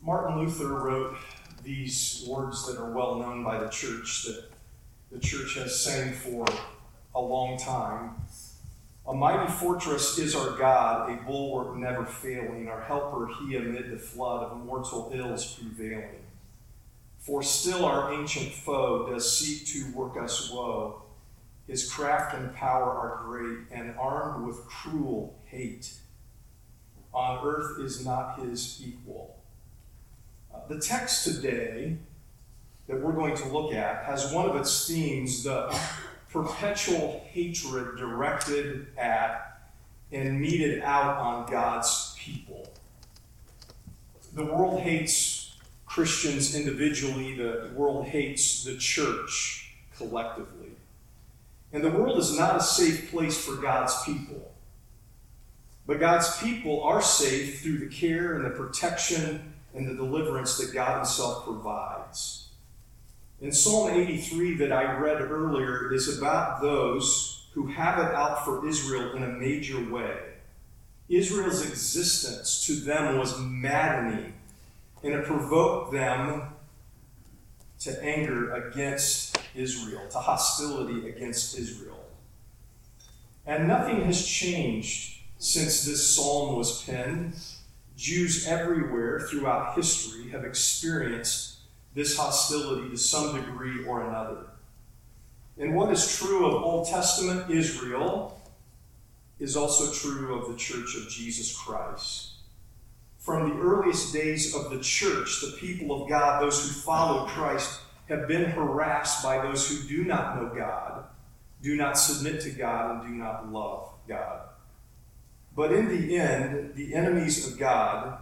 Martin Luther wrote these words that are well known by the church, that the church has sang for a long time. A mighty fortress is our God, a bulwark never failing, our helper he amid the flood of mortal ills prevailing. For still our ancient foe does seek to work us woe. His craft and power are great, and armed with cruel hate. On earth is not his equal. The text today that we're going to look at has one of its themes, the perpetual hatred directed at and meted out on God's people. The world hates Christians individually, the world hates the church collectively. And the world is not a safe place for God's people. But God's people are safe through the care and the protection and the deliverance that God himself provides. In Psalm 83 that I read earlier is about those who have it out for Israel in a major way. Israel's existence to them was maddening, and it provoked them to anger against Israel, to hostility against Israel. And nothing has changed since this psalm was penned. Jews everywhere throughout history have experienced this hostility to some degree or another. And what is true of Old Testament Israel is also true of the Church of Jesus Christ. From the earliest days of the church, the people of God, those who follow Christ, have been harassed by those who do not know God, do not submit to God, and do not love God. But in the end, the enemies of God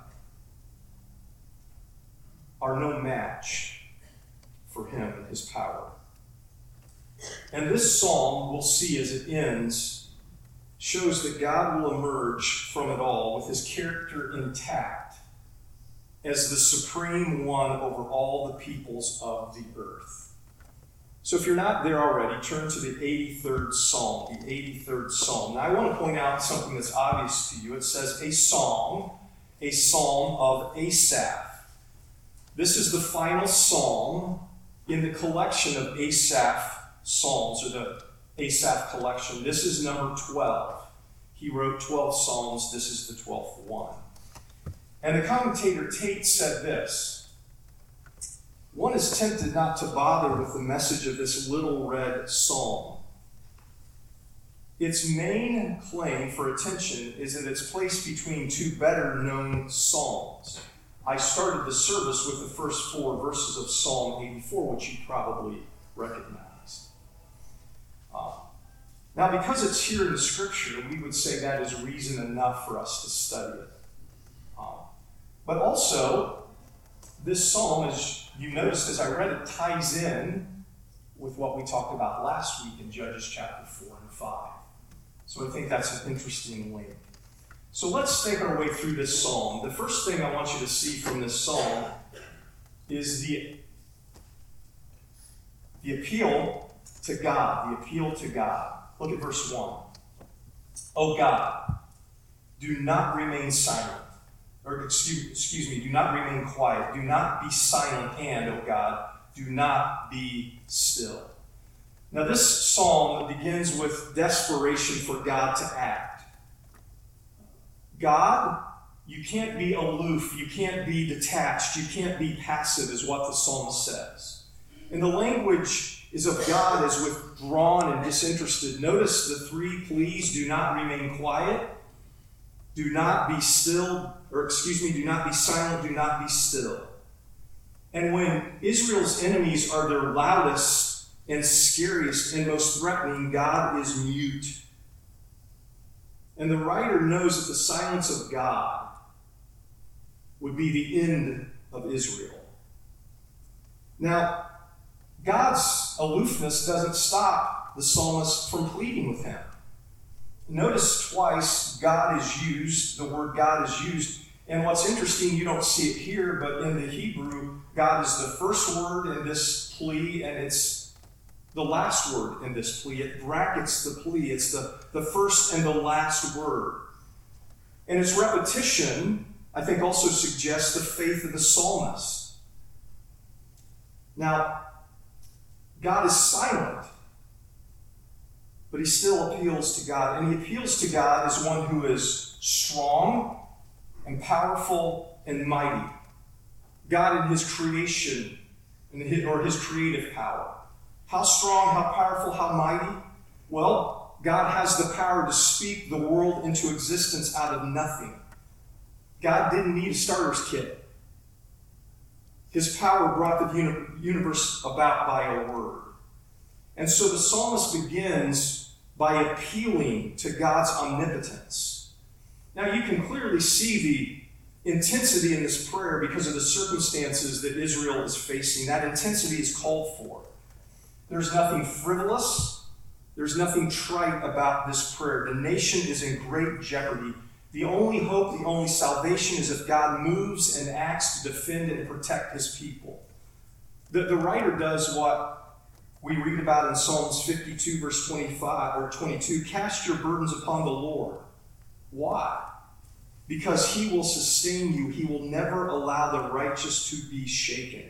are no match for him and his power. And this psalm, we'll see as it ends, shows that God will emerge from it all with his character intact as the supreme one over all the peoples of the earth. So if you're not there already, turn to the 83rd Psalm, the 83rd Psalm. Now I want to point out something that's obvious to you. It says a psalm of Asaph. This is the final psalm in the collection of Asaph psalms, or the Asaph collection. This is number 12. He wrote 12 psalms. This is the 12th one. And the commentator Tate said this: one is tempted not to bother with the message of this little red psalm. Its main claim for attention is that it's placed between two better-known psalms. I started the service with the first 4 verses of Psalm 84, which you probably recognized. Now, because it's here in the Scripture, we would say that is reason enough for us to study it. But also, this psalm, as you noticed as I read it, ties in with what we talked about last week in Judges chapter 4 and 5. So I think that's an interesting link. So let's take our way through this psalm. The first thing I want you to see from this psalm is the appeal to God. The appeal to God. Look at verse 1. O God, do not remain silent. Or excuse me, do not remain quiet. Do not be silent, and, O God, do not be still. Now this psalm begins with desperation for God to act. God, you can't be aloof, you can't be detached, you can't be passive, is what the psalmist says. And the language is of God as withdrawn and disinterested. Notice the 3 pleas: do not remain quiet, do not be still, do not be silent, do not be still. And when Israel's enemies are their loudest and scariest and most threatening, God is mute. And the writer knows that the silence of God would be the end of Israel. Now, God's aloofness doesn't stop the psalmist from pleading with him. Notice twice the word God is used. And what's interesting, you don't see it here, but in the Hebrew, God is the first word in this plea, and it's the last word in this plea. It brackets the plea. It's the first and the last word. And its repetition I think also suggests the faith of the psalmist. Now, God is silent, but he still appeals to God. And he appeals to God as one who is strong and powerful and mighty. God in his creation, or his creative power. How strong, how powerful, how mighty? Well, God has the power to speak the world into existence out of nothing. God didn't need a starter's kit. His power brought the universe about by a word. And so the psalmist begins by appealing to God's omnipotence. Now you can clearly see the intensity in this prayer because of the circumstances that Israel is facing. That intensity is called for. There's nothing frivolous. There's nothing trite about this prayer. The nation is in great jeopardy. The only hope, the only salvation is if God moves and acts to defend and protect his people. The writer does what we read about in Psalms 52, verse 25 or 22. Cast your burdens upon the Lord. Why? Because he will sustain you. He will never allow the righteous to be shaken.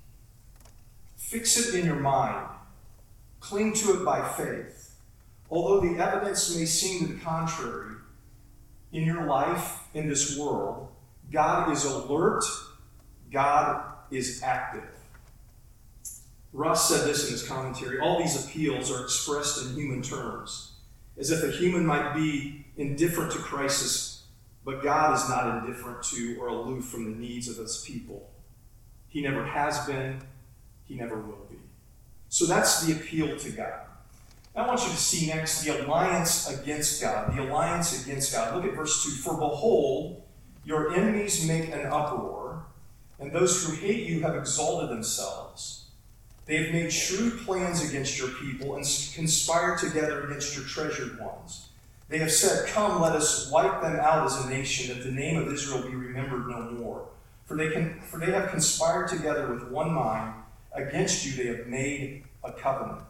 Fix it in your mind. Cling to it by faith. Although the evidence may seem to the contrary, in your life, in this world, God is alert. God is active. Russ said this in his commentary. All these appeals are expressed in human terms, as if a human might be indifferent to crisis, but God is not indifferent to or aloof from the needs of his people. He never has been. He never will be. So that's the appeal to God. I want you to see next the alliance against God. The alliance against God. Look at verse 2. For behold, your enemies make an uproar, and those who hate you have exalted themselves. They have made shrewd plans against your people and conspired together against your treasured ones. They have said, come, let us wipe them out as a nation, that the name of Israel be remembered no more. For they have conspired together with one mind. Against you they have made a covenant.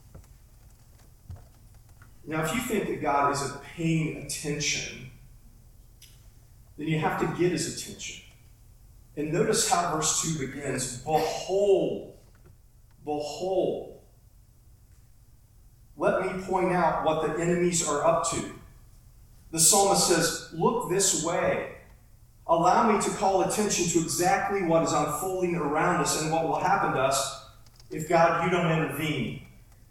Now, if you think that God isn't paying attention, then you have to get his attention. And notice how verse 2 begins. Behold, behold. Let me point out what the enemies are up to. The psalmist says, look this way. Allow me to call attention to exactly what is unfolding around us and what will happen to us if, God, you don't intervene.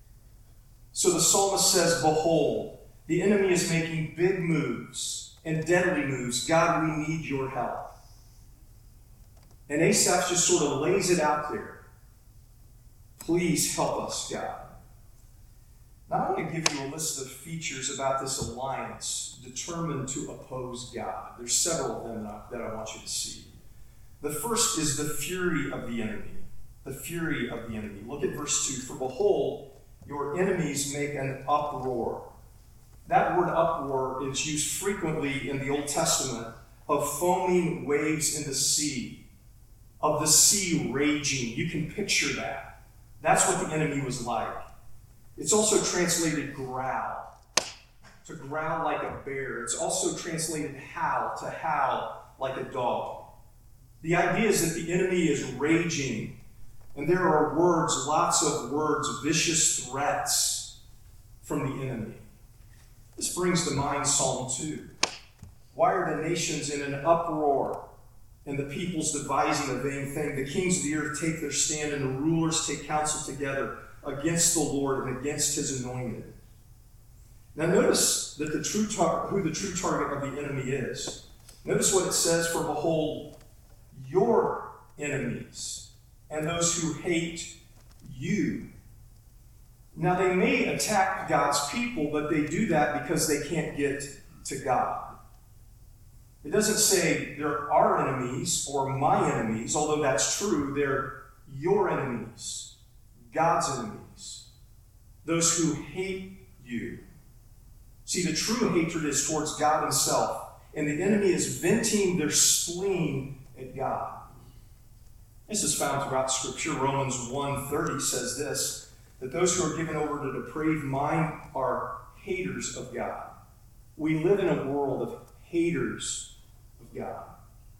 So the psalmist says, behold, the enemy is making big moves and deadly moves. God, we need your help. And Asaph just sort of lays it out there. Please help us, God. Now I want to give you a list of features about this alliance determined to oppose God. There's several of them that I want you to see. The first is the fury of the enemy. The fury of the enemy. Look at verse 2. For behold, your enemies make an uproar. That word uproar is used frequently in the Old Testament of foaming waves in the sea, of the sea raging. You can picture that. That's what the enemy was like. It's also translated growl, to growl like a bear. It's also translated howl, to howl like a dog. The idea is that the enemy is raging. And there are words, lots of words, vicious threats from the enemy. This brings to mind Psalm 2. Why are the nations in an uproar and the peoples devising a vain thing? The kings of the earth take their stand and the rulers take counsel together against the Lord and against his anointed. Now notice that who the true target of the enemy is. Notice what it says, for behold, your enemies and those who hate you. Now, they may attack God's people, but they do that because they can't get to God. It doesn't say they're our enemies or my enemies, although that's true. They're your enemies, God's enemies, those who hate you. See, the true hatred is towards God himself, and the enemy is venting their spleen at God. This is found throughout Scripture. Romans 1:30 says this, that those who are given over to depraved mind are haters of God. We live in a world of haters of God.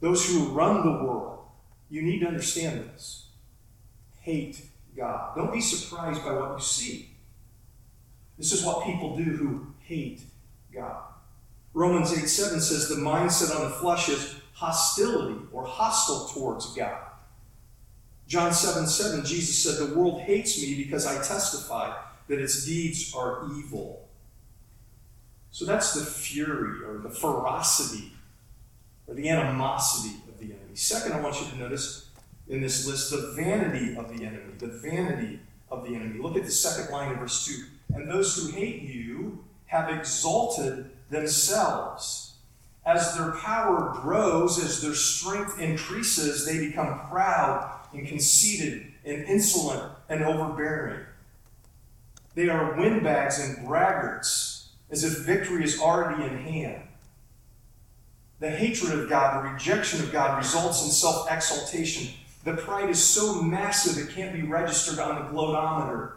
those who run the world, you need to understand this, hate God. Don't be surprised by what you see. This is what people do who hate God. Romans 8:7 says the mindset on the flesh is hostility or hostile towards God. John 7:7, Jesus said, the world hates me because I testify that its deeds are evil. So that's the fury or the ferocity or the animosity of the enemy. Second, I want you to notice in this list the vanity of the enemy. The vanity of the enemy. Look at the second line in verse 2. And those who hate you have exalted themselves. As their power grows, as their strength increases, they become proud and conceited and insolent and overbearing. They are windbags and braggarts, as if victory is already in hand. The hatred of God, the rejection of God results in self-exaltation. The pride is so massive it can't be registered on the glotometer.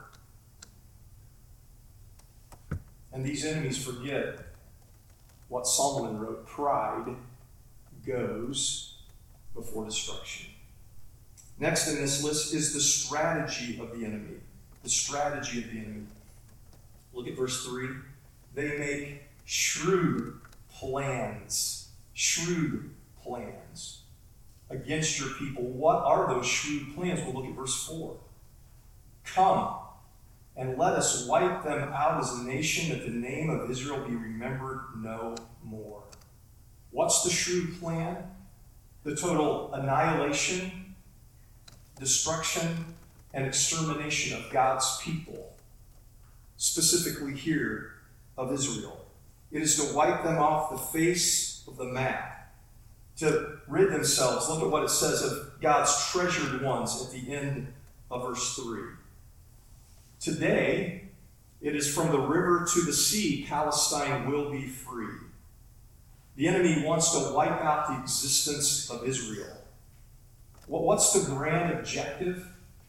And these enemies forget what Solomon wrote, pride goes before destruction. Next in this list is the strategy of the enemy. The strategy of the enemy. Look at verse 3. They make shrewd plans. Shrewd plans against your people. What are those shrewd plans? We'll look at verse 4. Come and let us wipe them out as a nation, that the name of Israel be remembered no more. What's the shrewd plan? The total annihilation, destruction, and extermination of God's people, specifically here of Israel. It is to wipe them off the face of the map, to rid themselves. Look at what it says of God's treasured ones at the end of verse 3. Today, it is from the river to the sea, Palestine will be free. The enemy wants to wipe out the existence of Israel. What's the grand objective?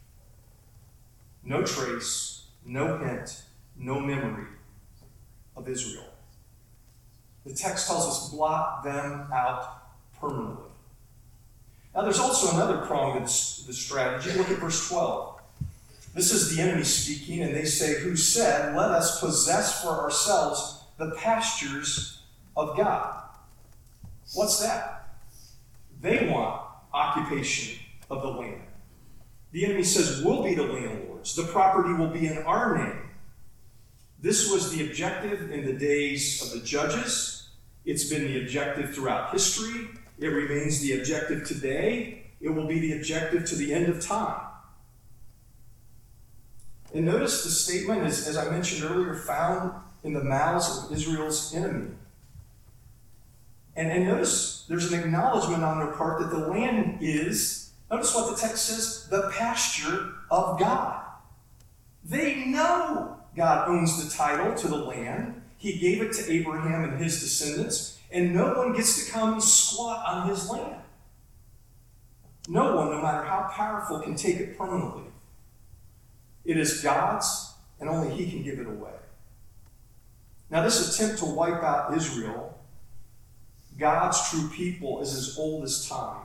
No trace, no hint, no memory of Israel. The text tells us blot them out permanently. Now there's also another prong to the strategy. Look at verse 12. This is the enemy speaking, and they say, who said, let us possess for ourselves the pastures of God. What's that? They want occupation of the land. The enemy says, we'll be the landlords. The property will be in our name. This was the objective in the days of the judges. It's been the objective throughout history. It remains the objective today. It will be the objective to the end of time. And notice the statement, as I mentioned earlier, found in the mouths of Israel's enemy. And notice there's an acknowledgement on their part that the land is, notice what the text says, the pasture of God. They know God owns the title to the land. He gave it to Abraham and his descendants, and no one gets to come and squat on his land. No one, no matter how powerful, can take it permanently. It is God's, and only He can give it away. Now, this attempt to wipe out Israel, God's true people, is as old as time.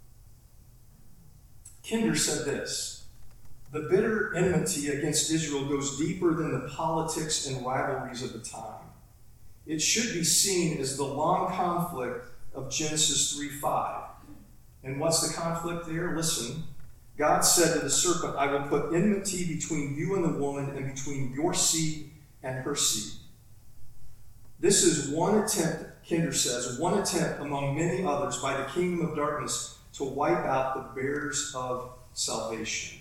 Kinder said this, the bitter enmity against Israel goes deeper than the politics and rivalries of the time. It should be seen as the long conflict of Genesis 3:5. And what's the conflict there? Listen. God said to the serpent, I will put enmity between you and the woman, and between your seed and her seed. This is one attempt, Kinder says, one attempt among many others by the kingdom of darkness to wipe out the bearers of salvation.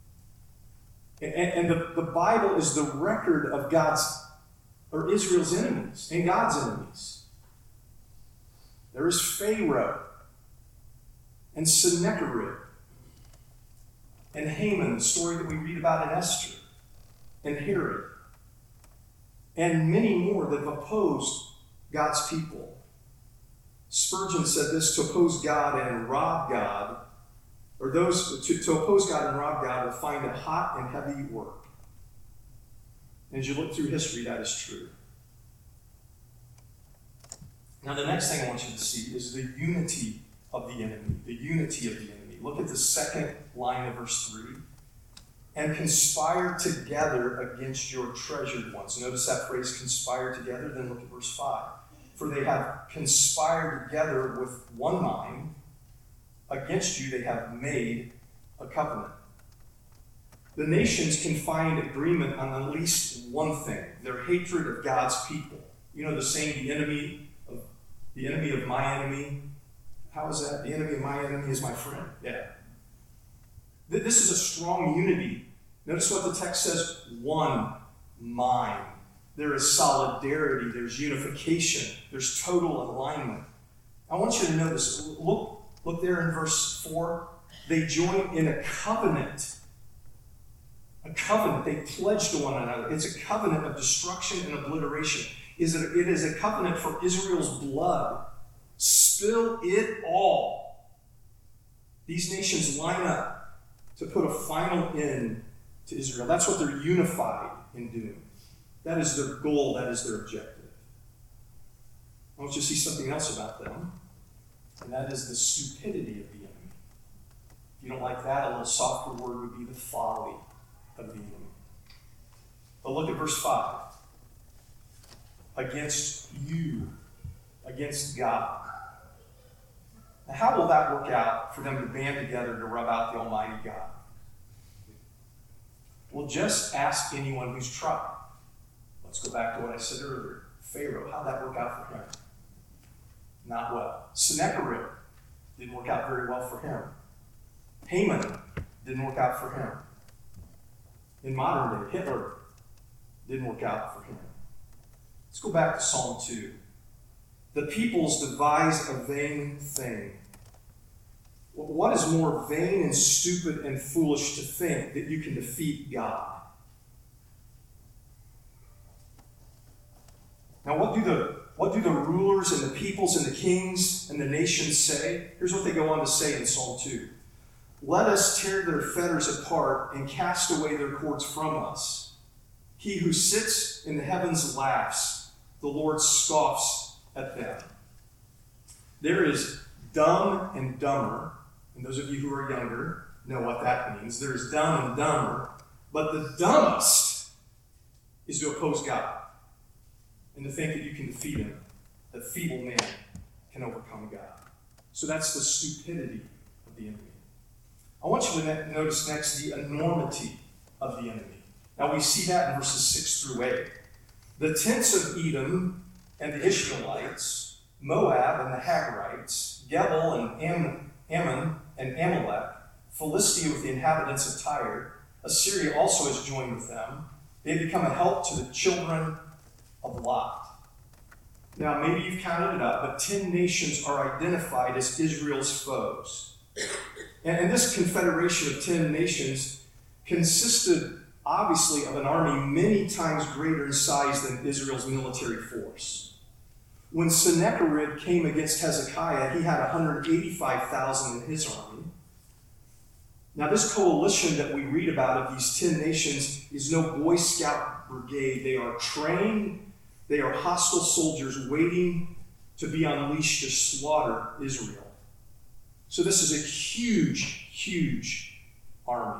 And the Bible is the record of Israel's enemies and God's enemies. There is Pharaoh and Sennacherib and Haman, the story that we read about in Esther, and Herod, and many more that have opposed God's people. Spurgeon said this, to oppose God and rob God, or those to oppose God and rob God will find it hot and heavy work. And as you look through history, that is true. Now the next thing I want you to see is the unity of the enemy, the unity of the enemy. Look at the second line of verse 3. And conspire together against your treasured ones. Notice that phrase, conspire together. Then look at verse 5. For they have conspired together with one mind. Against you they have made a covenant. The nations can find agreement on at least one thing, their hatred of God's people. You know the saying, the enemy of my enemy. How is that? The enemy of my enemy is my friend. Yeah. This is a strong unity. Notice what the text says, one mind. There is solidarity, there's unification, there's total alignment. I want you to notice, look there in verse 4. They join in a covenant. A covenant. They pledge to one another. It's a covenant of destruction and obliteration. It is a covenant for Israel's blood. Spill it all. These nations line up to put a final end to Israel. That's what they're unified in doing. That is their goal. That is their objective. I want you to see something else about them, and that is the stupidity of the enemy. If you don't like that, a little softer word would be the folly of the enemy. But look at verse 5. Against you, against God. Now, how will that work out for them to band together to rub out the Almighty God? Well, just ask anyone who's tried. Let's go back to what I said earlier. Pharaoh, how'd that work out for him? Not well. Sennacherib didn't work out very well for him. Haman didn't work out for him. In modern day, Hitler didn't work out for him. Let's go back to Psalm 2. The peoples devise a vain thing. What is more vain and stupid and foolish to think that you can defeat God? Now, what do the rulers and the peoples and the kings and the nations say? Here's what they go on to say in Psalm 2. Let us tear their fetters apart and cast away their cords from us. He who sits in the heavens laughs. The Lord scoffs at them. There is dumb and dumber. And those of you who are younger know what that means. There's dumb and dumber. But the dumbest is to oppose God and to think that you can defeat him, that feeble man can overcome God. So that's the stupidity of the enemy. I want you to notice next the enormity of the enemy. Now we see that in verses 6 through 8. The tents of Edom and the Ishmaelites, Moab and the Hagrites, Gebal and Ammon and Amalek, Philistia with the inhabitants of Tyre, Assyria also has joined with them. They have become a help to the children of Lot. Now, maybe you've counted it up, but 10 nations are identified as Israel's foes. And this confederation of 10 nations consisted, obviously, of an army many times greater in size than Israel's military force. When Sennacherib came against Hezekiah, he had 185,000 in his army. Now, this coalition that we read about of these 10 nations is no Boy Scout brigade. They are trained, they are hostile soldiers waiting to be unleashed to slaughter Israel. So this is a huge, huge army.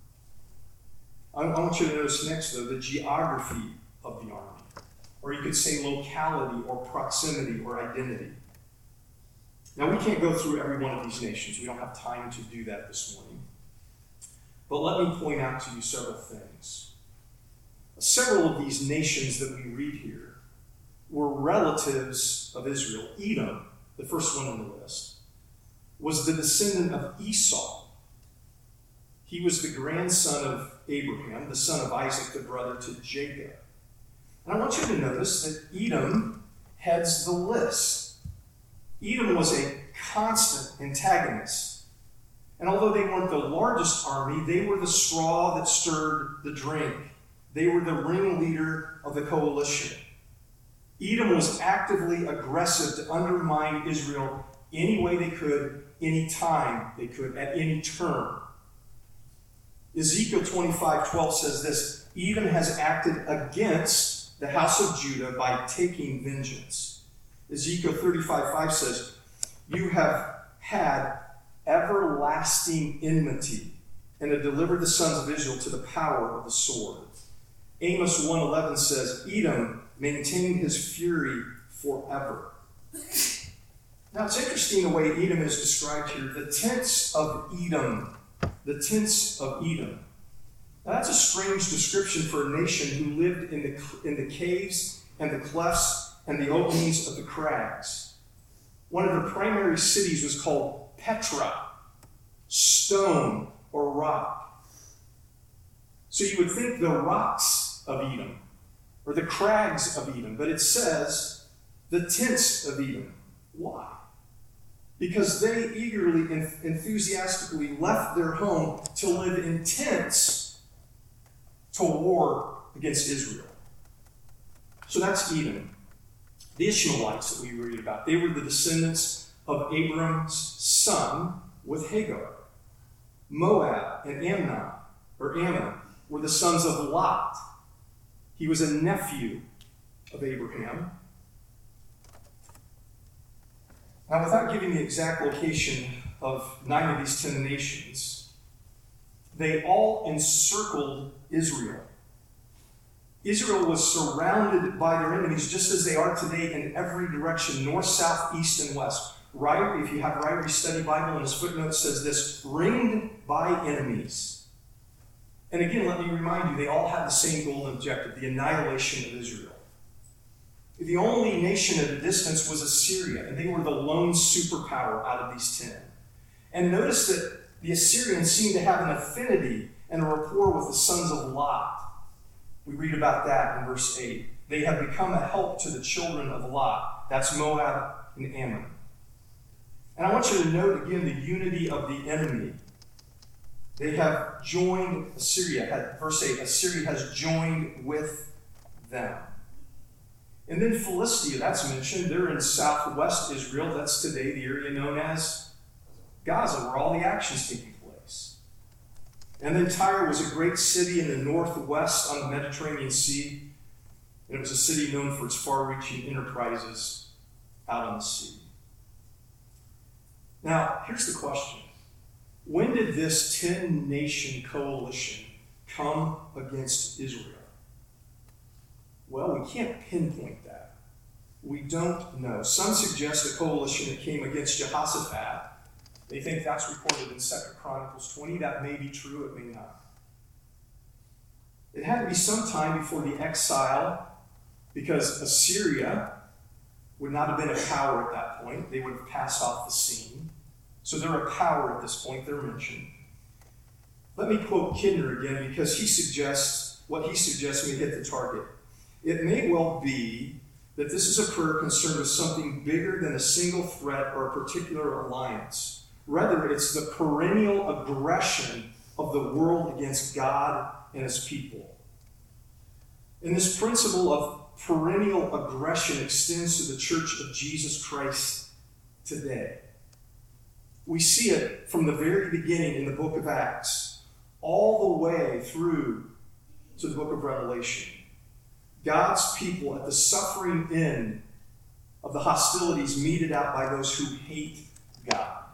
I want you to notice next, though, the geography of the army. Or you could say locality or proximity or identity. Now, we can't go through every one of these nations. We don't have time to do that this morning. But let me point out to you several things. Several of these nations that we read here were relatives of Israel. Edom, the first one on the list, was the descendant of Esau. He was the grandson of Abraham, the son of Isaac, the brother to Jacob. And I want you to notice that Edom heads the list. Edom was a constant antagonist. And although they weren't the largest army, they were the straw that stirred the drink. They were the ringleader of the coalition. Edom was actively aggressive to undermine Israel any way they could, any time they could, at any turn. Ezekiel 25:12 says this, Edom has acted against the house of Judah by taking vengeance. Ezekiel 35:5 says, you have had everlasting enmity and had delivered the sons of Israel to the power of the sword. Amos 1:11 says, Edom maintained his fury forever. Now it's interesting the way Edom is described here. The tents of Edom. The tents of Edom. Now that's a strange description for a nation who lived in the caves and the clefts and the openings of the crags. One of the primary cities was called Petra, stone or rock. So you would think the rocks of Edom, or the crags of Edom, but it says the tents of Edom. Why? Because they eagerly and enthusiastically left their home to live in tents to war against Israel. So that's Edom. The Ishmaelites that we read about, they were the descendants of Abram's son with Hagar. Moab and Ammon were the sons of Lot. He was a nephew of Abraham. Now, without giving the exact location of 9 of these 10 nations, they all encircled Israel. Israel was surrounded by their enemies just as they are today in every direction, north, south, east, and west. Ryrie, if you have Ryrie's study Bible, in his footnote says this, ringed by enemies. And again, let me remind you, they all had the same goal and objective, the annihilation of Israel. The only nation at a distance was Assyria, and they were the lone superpower out of these 10. And notice that the Assyrians seemed to have an affinity and a rapport with the sons of Lot. We read about that in verse 8. They have become a help to the children of Lot. That's Moab and Ammon. And I want you to note again the unity of the enemy. They have joined Assyria. Verse 8, Assyria has joined with them. And then Philistia, that's mentioned. They're in southwest Israel. That's today the area known as Gaza, where all the action's taking place. And then Tyre was a great city in the northwest on the Mediterranean Sea. And it was a city known for its far-reaching enterprises out on the sea. Now, here's the question. When did this 10-nation coalition come against Israel? Well, we can't pinpoint that. We don't know. Some suggest a coalition that came against Jehoshaphat. They think that's recorded in 2 Chronicles 20. That may be true, it may not. It had to be some time before the exile, because Assyria would not have been a power at that point. They would have passed off the scene. So they're a power at this point, they're mentioned. Let me quote Kidner again, because what he suggests may hit the target. It may well be that this is a prayer concerned with something bigger than a single threat or a particular alliance. Rather, it's the perennial aggression of the world against God and his people. And this principle of perennial aggression extends to the Church of Jesus Christ today. We see it from the very beginning in the book of Acts, all the way through to the book of Revelation. God's people at the suffering end of the hostilities meted out by those who hate God.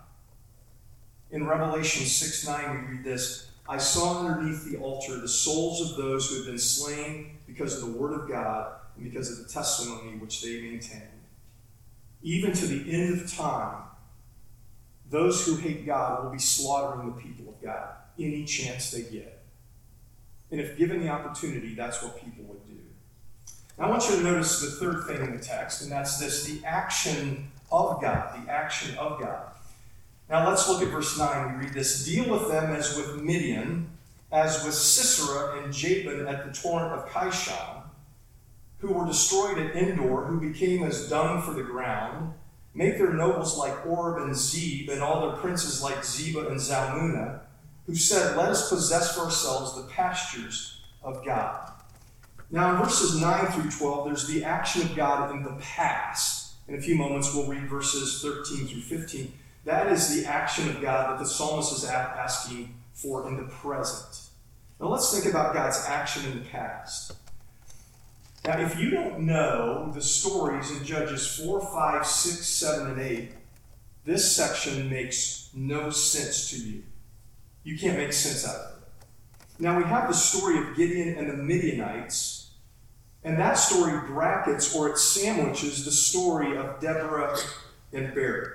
In Revelation 6:9, we read this, I saw underneath the altar the souls of those who had been slain because of the word of God and because of the testimony which they maintained. Even to the end of time, those who hate God will be slaughtering the people of God any chance they get. And if given the opportunity, that's what people would do. Now, I want you to notice the third thing in the text, and that's this, the action of God. The action of God. Now, let's look at verse 9. We read this, deal with them as with Midian, as with Sisera and Jabin at the torrent of Kishon, who were destroyed at Endor, who became as dung for the ground. Make their nobles like Oreb and Zeb, and all their princes like Zebah and Zalmunna, who said, let us possess for ourselves the pastures of God. Now, in verses 9 through 12, there's the action of God in the past. In a few moments, we'll read verses 13 through 15. That is the action of God that the psalmist is asking for in the present. Now, let's think about God's action in the past. Now, if you don't know the stories in Judges 4, 5, 6, 7, and 8, this section makes no sense to you. You can't make sense out of it. Now we have the story of Gideon and the Midianites, and that story brackets or it sandwiches the story of Deborah and Barak.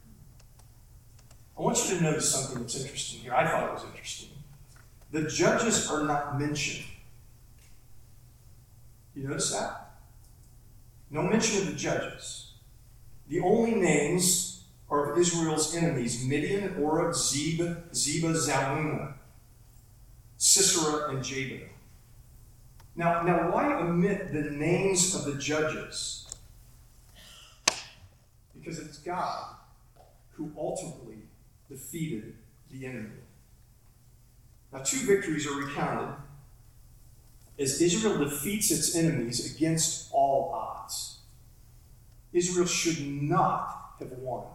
I want you to notice something that's interesting here. I thought it was interesting. The judges are not mentioned. You notice that? No mention of the judges. The only names are of Israel's enemies: Midian, Oreb, Zeba, Zalmunna, Sisera, and Jabin. Now, why omit the names of the judges? Because it's God who ultimately defeated the enemy. Now, 2 victories are recounted as Israel defeats its enemies against all odds. Israel should not have won.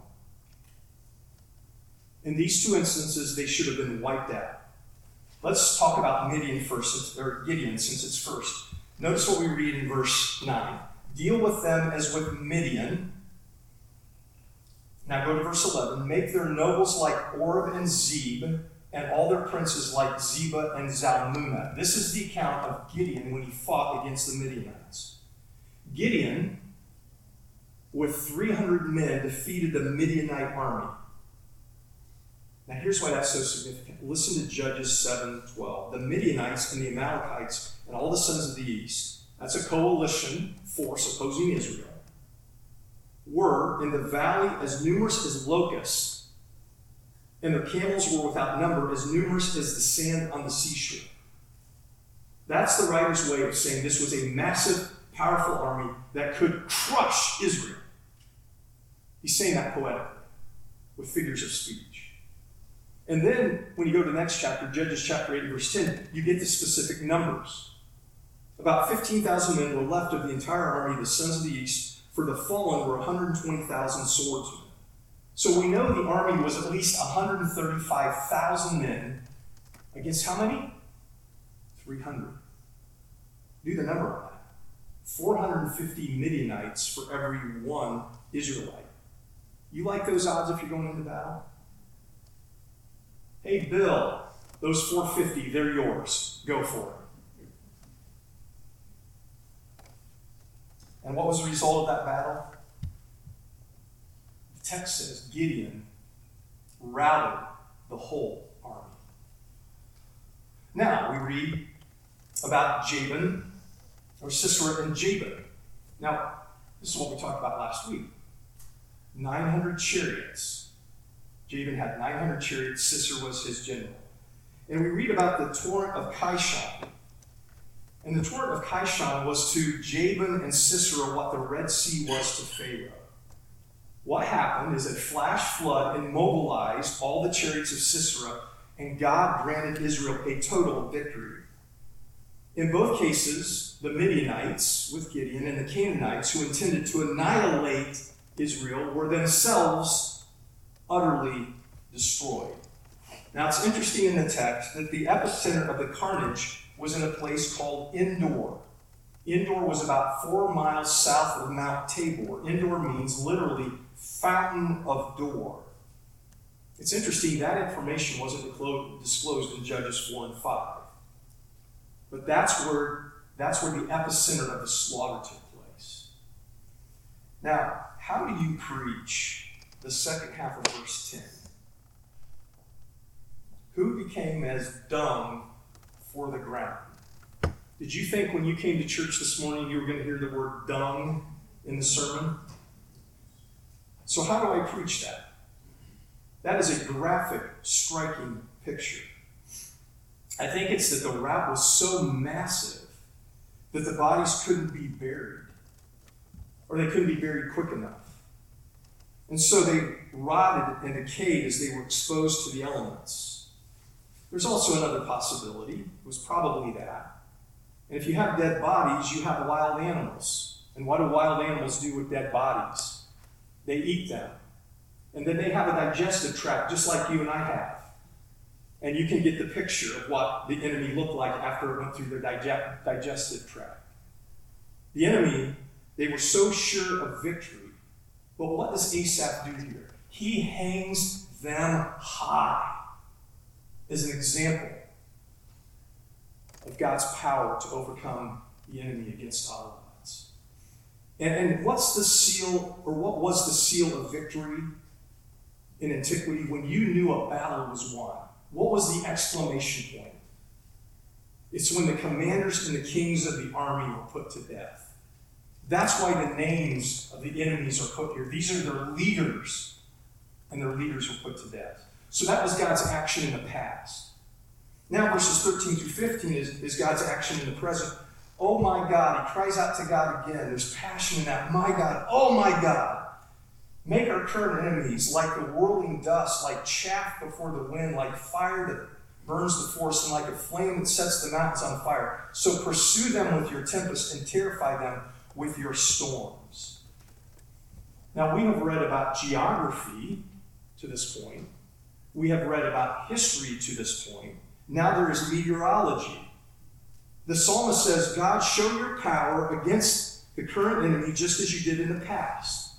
In these 2 instances, they should have been wiped out. Let's talk about Gideon first, since it's first. Notice what we read in verse 9. Deal with them as with Midian. Now go to verse 11. Make their nobles like Oreb and Zeb, and all their princes like Zeba and Zalmunna. This is the account of Gideon when he fought against the Midianites. Gideon, with 300 men, defeated the Midianite army. Now here's why that's so significant. Listen to Judges 7:12. The Midianites and the Amalekites and all the sons of the east, that's a coalition force opposing Israel, were in the valley as numerous as locusts, and their camels were without number, as numerous as the sand on the seashore. That's the writer's way of saying this was a massive, powerful army that could crush Israel. He's saying that poetically, with figures of speech. And then, when you go to the next chapter, Judges chapter 8, verse 10, you get the specific numbers. About 15,000 men were left of the entire army of the sons of the east, for the fallen were 120,000 swordsmen. So we know the army was at least 135,000 men against how many? 300. Do the number on that. 450 Midianites for every one Israelite. You like those odds if you're going into battle? Hey, Bill, those 450, they're yours. Go for it. And what was the result of that battle? The text says Gideon routed the whole army. Now, we read about Jabin, or Sisera and Jabin. Now, this is what we talked about last week. 900 chariots. Jabin had 900 chariots. Sisera was his general. And we read about the torrent of Kishon. And the torrent of Kishon was to Jabin and Sisera what the Red Sea was to Pharaoh. What happened is a flash flood immobilized all the chariots of Sisera, and God granted Israel a total victory. In both cases, the Midianites with Gideon and the Canaanites, who intended to annihilate Israel, were themselves utterly destroyed. Now, it's interesting in the text that the epicenter of the carnage was in a place called Endor. Endor was about 4 miles south of Mount Tabor. Endor means literally fountain of door. It's interesting that information wasn't disclosed in Judges 4 and 5. But that's where the epicenter of the slaughter took place. Now, how do you preach the second half of verse 10? Who became as dung for the ground? Did you think when you came to church this morning you were going to hear the word dung in the sermon? So how do I preach that? That is a graphic, striking picture. I think it's that the rout was so massive that the bodies couldn't be buried, or they couldn't be buried quick enough. And so they rotted and decayed as they were exposed to the elements. There's also another possibility. It was probably that. And if you have dead bodies, you have wild animals. And what do wild animals do with dead bodies? They eat them. And then they have a digestive tract, just like you and I have. And you can get the picture of what the enemy looked like after it went through their digestive tract. The enemy, they were so sure of victory. But what does Asaph do here? He hangs them high as an example of God's power to overcome the enemy against all odds. And what's the seal, or what was the seal of victory in antiquity when you knew a battle was won? What was the exclamation point? It's when the commanders and the kings of the army were put to death. That's why the names of the enemies are put here. These are their leaders, and their leaders were put to death. So that was God's action in the past. Now verses 13 through 15 is God's action in the present. Oh my God, he cries out to God again. There's passion in that. My God, oh my God. Make our current enemies like the whirling dust, like chaff before the wind, like fire that burns the forest, and like a flame that sets the mountains on fire. So pursue them with your tempest and terrify them with your storms. Now we have read about geography to this point. We have read about history to this point. Now there is meteorology. The psalmist says, God, show your power against the current enemy just as you did in the past.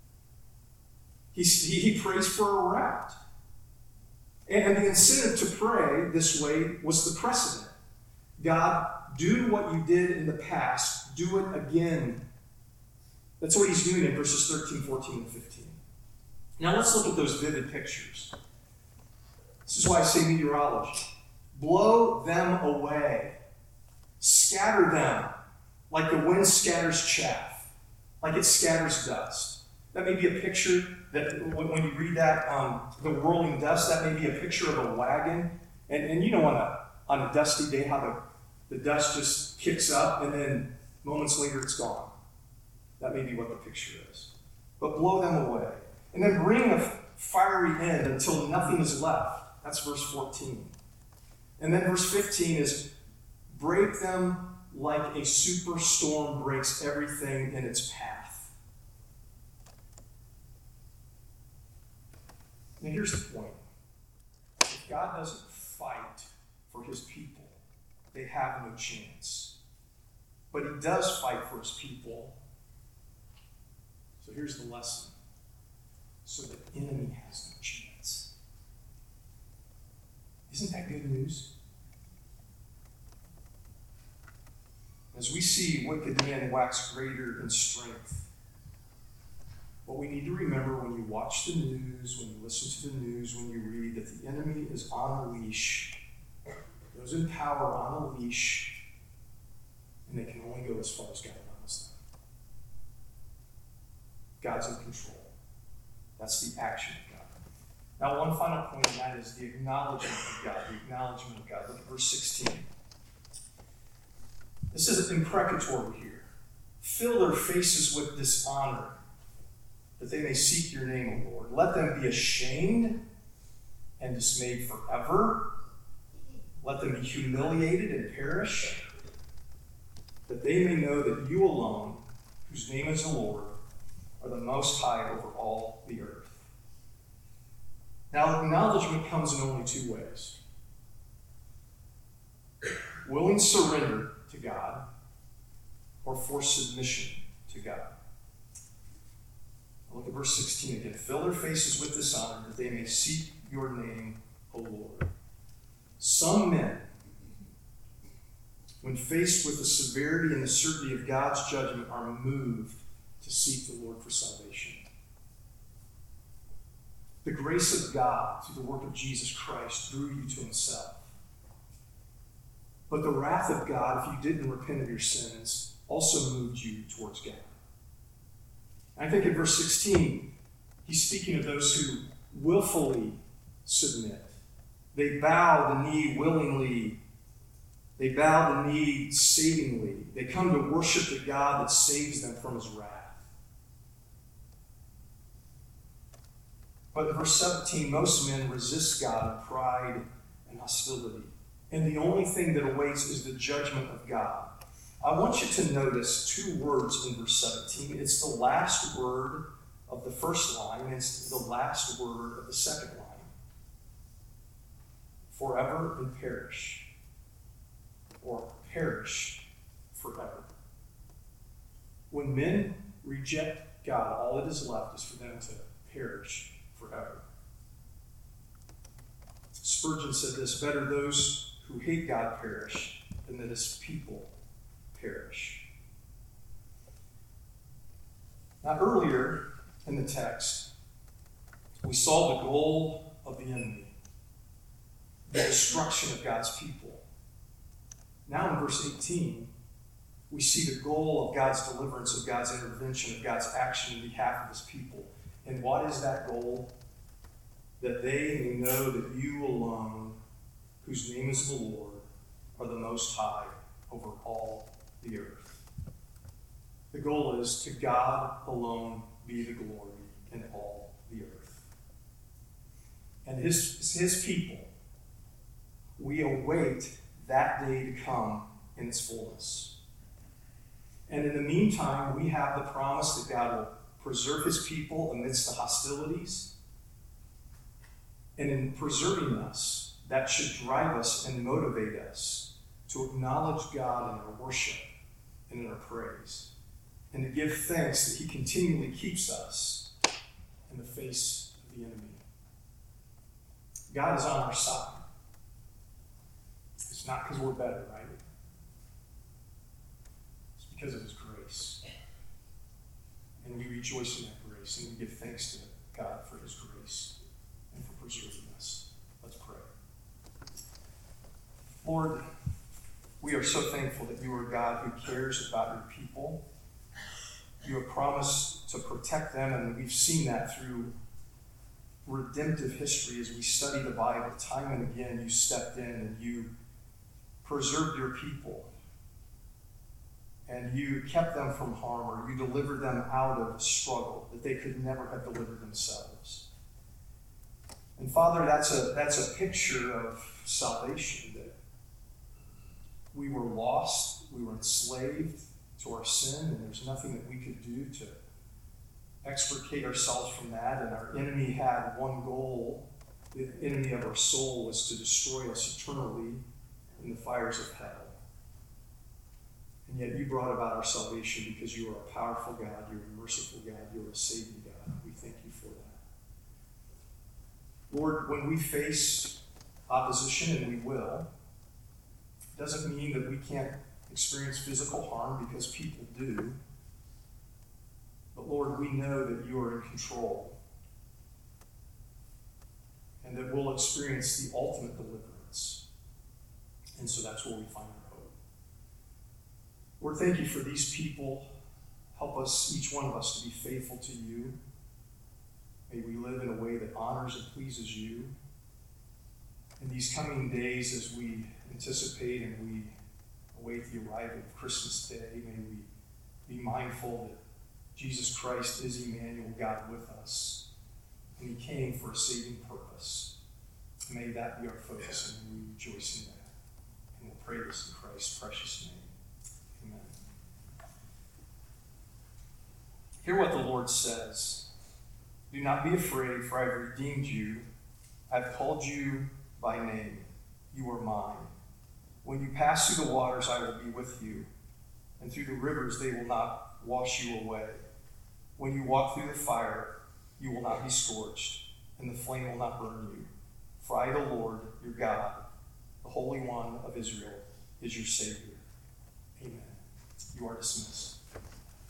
He prays for a rout. And the incentive to pray this way was the precedent. God, do what you did in the past. Do it again. That's what he's doing in verses 13, 14, and 15. Now let's look at those vivid pictures. This is why I say meteorology. Blow them away. Scatter them like the wind scatters chaff, like it scatters dust. That may be a picture that when you read that, the whirling dust, that may be a picture of a wagon. And you know on a dusty day how the dust just kicks up and then moments later it's gone. That may be what the picture is. But blow them away. And then bring a fiery end until nothing is left. That's verse 14. And then verse 15 is break them like a superstorm breaks everything in its path. Now here's the point. If God doesn't fight for his people, they have no chance. But he does fight for his people. So here's the lesson. So the enemy has no chance. Isn't that good news? As we see wicked men wax greater in strength, what we need to remember when you watch the news, when you listen to the news, when you read, that the enemy is on a leash. Those in power are on a leash, and they can only go as far as God allows them. God's in control. That's the action of God. Now, one final point, and that is the acknowledgement of God. The acknowledgement of God. Look at verse 16. This is imprecatory here. Fill their faces with dishonor, that they may seek your name, O Lord. Let them be ashamed and dismayed forever. Let them be humiliated and perish, that they may know that you alone, whose name is the Lord, are the Most High over all the earth. Now, acknowledgement comes in only two ways. Willing surrender to God, or forced submission to God. Look at verse 16 again. Fill their faces with dishonor, that they may seek your name, O Lord. Some men, when faced with the severity and the certainty of God's judgment, are moved to seek the Lord for salvation. The grace of God, through the work of Jesus Christ, drew you to himself. But the wrath of God, if you didn't repent of your sins, also moved you towards God. I think in verse 16, he's speaking of those who willfully submit. They bow the knee willingly. They bow the knee savingly. They come to worship the God that saves them from his wrath. But in verse 17, most men resist God in pride and hostility. And the only thing that awaits is the judgment of God. I want you to notice two words in verse 17. It's the last word of the first line, and it's the last word of the second line. Forever and perish. Or perish forever. When men reject God, all that is left is for them to perish forever. Spurgeon said this, better those who hate God perish than that his people perish. Now, earlier in the text, we saw the goal of the enemy, the destruction of God's people. Now in verse 18, we see the goal of God's deliverance, of God's intervention, of God's action in behalf of his people. And what is that goal? That they may know that you alone, whose name is the Lord, are the Most High over all the earth. The goal is to God alone be the glory in all the earth. And his people, we await that day to come in its fullness. And in the meantime, we have the promise that God will preserve his people amidst the hostilities. And in preserving us, that should drive us and motivate us to acknowledge God in our worship and in our praise, and to give thanks that he continually keeps us in the face of the enemy. God is on our side. It's not because we're better, right? It's because of his grace. And we rejoice in that grace, and we give thanks to God for his grace and for preserving us. Let's pray. Lord, we are so thankful that you are God who cares about your people. You have promised to protect them, and we've seen that through redemptive history as we study the Bible. Time and again, you stepped in and you preserved your people, and you kept them from harm, or you delivered them out of struggle that they could never have delivered themselves. And Father, that's a picture of salvation, that we were lost, we were enslaved to our sin, and there's nothing that we could do to extricate ourselves from that. And our enemy had one goal. The enemy of our soul was to destroy us eternally in the fires of hell. And yet you brought about our salvation because you are a powerful God, you're a merciful God, you're a saving God. We thank you for that. Lord, when we face opposition, and we will, it doesn't mean that we can't experience physical harm, because people do. But Lord, we know that you are in control, and that we'll experience the ultimate deliverance. And so that's where we find our hope. Lord, thank you for these people. Help us, each one of us, to be faithful to you. May we live in a way that honors and pleases you. In these coming days, as we anticipate and we await the arrival of Christmas Day, may we be mindful that Jesus Christ is Emmanuel, God with us, and he came for a saving purpose. May that be our focus, and we rejoice in that. And we'll pray this in Christ's precious name. Amen. Hear what the Lord says. Do not be afraid, for I have redeemed you. I have called you by name. You are mine. When you pass through the waters, I will be with you, and through the rivers they will not wash you away. When you walk through the fire, you will not be scorched, and the flame will not burn you. For I, the Lord, your God, the Holy One of Israel, is your Savior. Amen. You are dismissed.